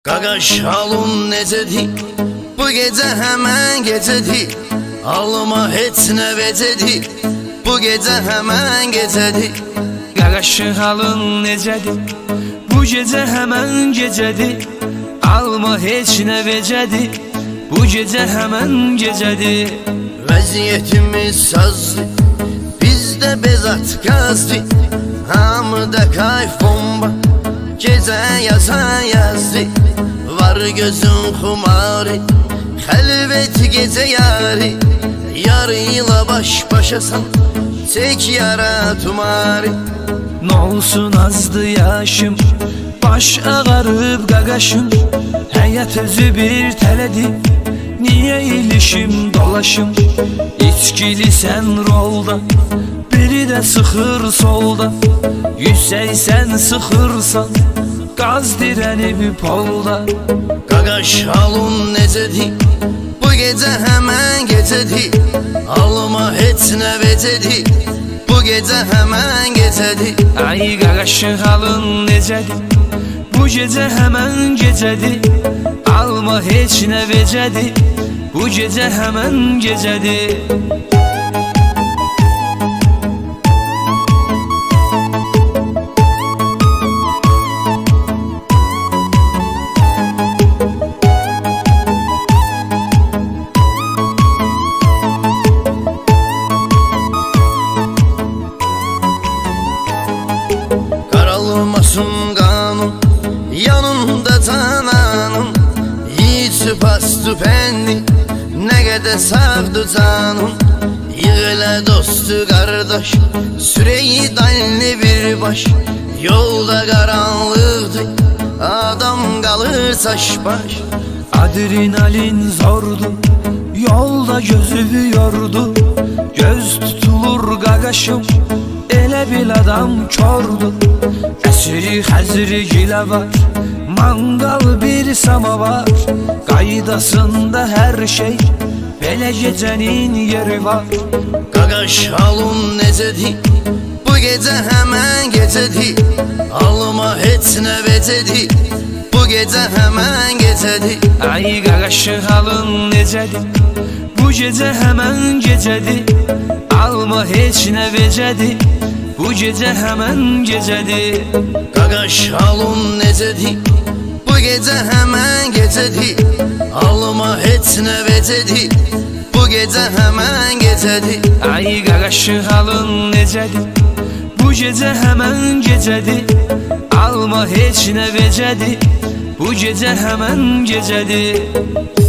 Qaqaş halın necədir? Bu gecə həmən gecədir. Alma heç nə vecədir. Bu gecə həmən gecədir. Qaqaş halın necədir? Bu gecə həmən gecədir. Alma heç nə vecədir. Bu gecə həmən gecədir. Vəziyyətimiz sazdır, bizdə bezat qazdır. Hamıda kayf bomba, gecə yazan yazdı. Var gözün xumarı, xəlvət gecə yarı. Yarıyla baş başasan, çək yara tumarı. Nə olsun azdı yaşım, baş ağarıb qaqaşım. Həyat özü bir tələdir, niyə ilişim dolaşım. İçkili sən rolda, biri də sıxır solda. 180 sıxırsan, qaz dirənib polda. Qaqaş halın necədir? Bu gecə həmən gecədir. Alma heç nə vecədir. Bu gecə həmən gecədir. Ay qaqaş halın necədir? Bu gecə həmən gecədir. Alma heç nə vecədir. Bu gecə həmən gecədir. Qaralmasın qanun, yanımda cananım. Yiğit pastı penni, nə qədər sağdı canım. Yığıla dostu qardaş, süreyi dalini bir baş. Yolda qaranlıqdır, adam qalır saç baş. Adrenalin zordu, yolda gözü yordu. Göz tutulur qaqaşım, elə bil adam kordu. Əsri xəzri gilə var, manqal bir samavar. Qaydasında hər şey, belə gecənin yeri var. Qaqaş halın necədir? Bu gecə həmən gecədir. Alma heç nə vecədir. Bu gecə həmən gecədir. Ay qaqaş halın necədir? Bu gecə həmən gecədir. Alma heç nə vecədir. Bu gecə həmən gecədir. Qaqaş halın necədir? Bu gecə həmən gecədir. Alma heç nə vecədir. Bu gecə həmən gecədir. Ay qaqaş halın necədir? Bu gecə həmən gecədir. Alma heç nə vecədir. Bu gecə həmən gecədir.